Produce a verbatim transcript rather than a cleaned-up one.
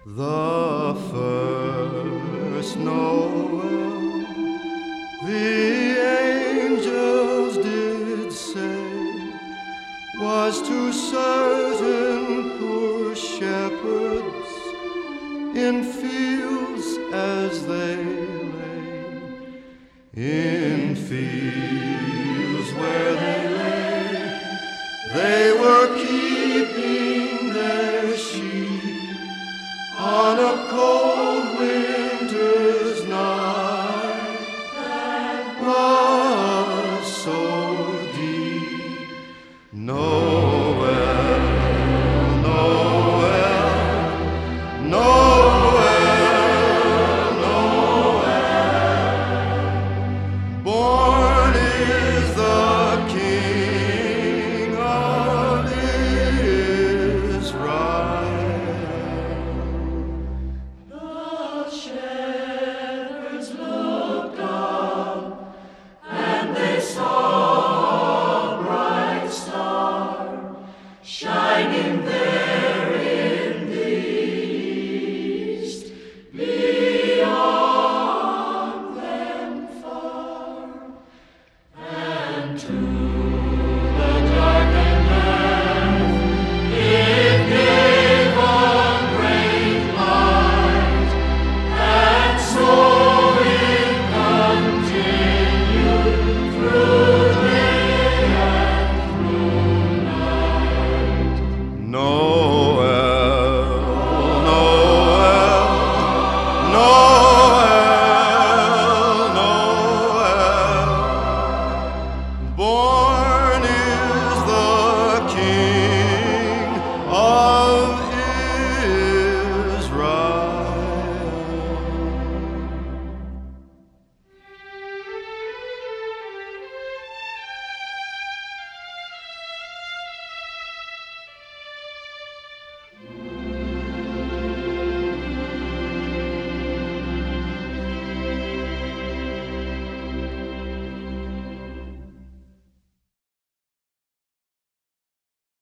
The first Noel, the angels did say, was to certain poor shepherds in fields as they lay, in fields where they lay, they were keeping their sheep on a cold winter's night that was so deep. Noel, Noel, Noel, Noel. Born is the King of Israel. Shining there in the east, beyond them far, and to the darkened earth it gave a great light, and so it continued through day and through night. Noel, Noel, Noel, Noel, born